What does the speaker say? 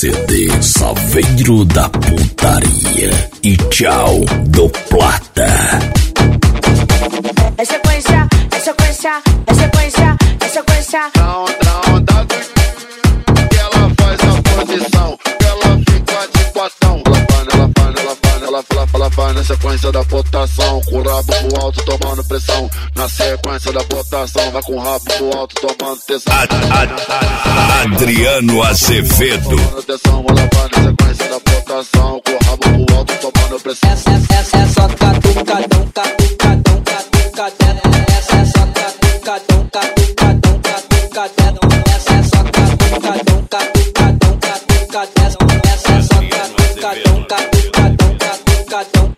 CD Saveiro da Putaria e tchau do Plata. É sequência, é sequência, é sequência, é sequência. Na onda que ela faz a posição, que ela fica de quatão. Ela vai na sequência da botação, com o rabo pro alto tomando pressão. Na sequência da botação, vai com o rabo pro alto tomando tesão. Adriano Azevedo. Ela vai na sequência da botação, com o rabo pro alto tomando pressão. Essa é só catucadão, catucadão, catucadão. Essa é só catucadão, catucadão, catucadão. Essa é só catucadão, catucadão, catucadão. Essa é só catucadão, catucadão, catucadão.